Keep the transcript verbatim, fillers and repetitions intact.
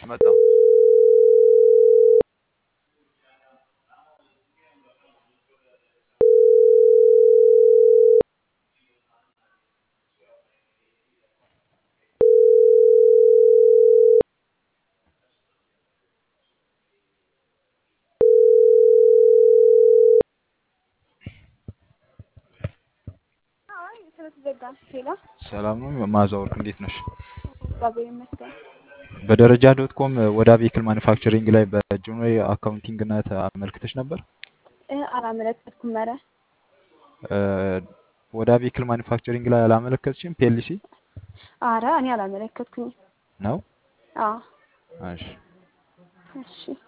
መጣሁ። ሰላም ነው መዓዛ ወርቅ እንዴት ነሽ? እግዚአብሔር ይመስገን። በደረጃ ዶት ኮም ወደ ቬሂክል ማኒፋክቸሪንግ ላይ በጁኒየር አካውንቲንግነት አመልክተሽ ነበር? እ አላመለከትኩም። ኧረ እ ወደ ቬሂክል ማኒፋክቸሪንግ ላይ አላመለከትሽም? ፒኤልሲ ኧረ እኔ አላመለከትኩኝም። ነው? አዎ እሺ እሺ